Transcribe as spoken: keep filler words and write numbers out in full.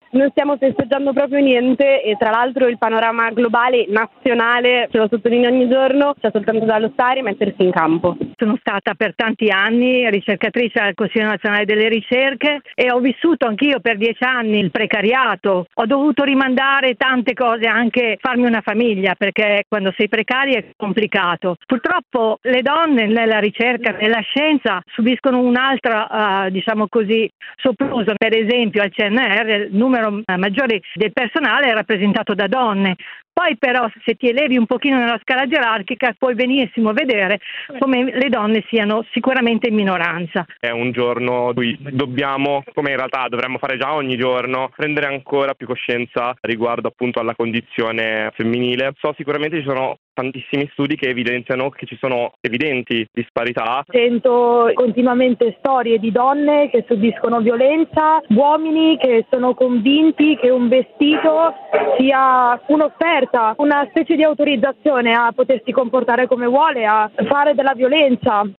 non stiamo festeggiando proprio niente e tra l'altro il panorama globale, nazionale, ce lo sottolineo ogni giorno, c'è soltanto da lottare e mettersi in campo. Sono stata per tanti anni ricercatrice al Consiglio Nazionale delle Ricerche e ho vissuto anch'io per dieci anni il precariato. Ho dovuto rimandare tante cose, anche farmi una famiglia, perché quando sei precari è complicato. Purtroppo le donne nella ricerca, nella scienza subiscono un'altra, uh, diciamo così, sopruso. Per esempio al C N R il numero maggiore del personale è rappresentato da donne. Poi però se ti elevi un pochino nella scala gerarchica puoi benissimo vedere come le donne siano sicuramente in minoranza. È un giorno in cui dobbiamo, come in realtà dovremmo fare già ogni giorno, prendere ancora più coscienza riguardo appunto alla condizione femminile. So sicuramente ci sono tantissimi studi che evidenziano che ci sono evidenti disparità. Sento continuamente storie di donne che subiscono violenza, uomini che sono convinti che un vestito sia un'offerta, una specie di autorizzazione a potersi comportare come vuole, a fare della violenza.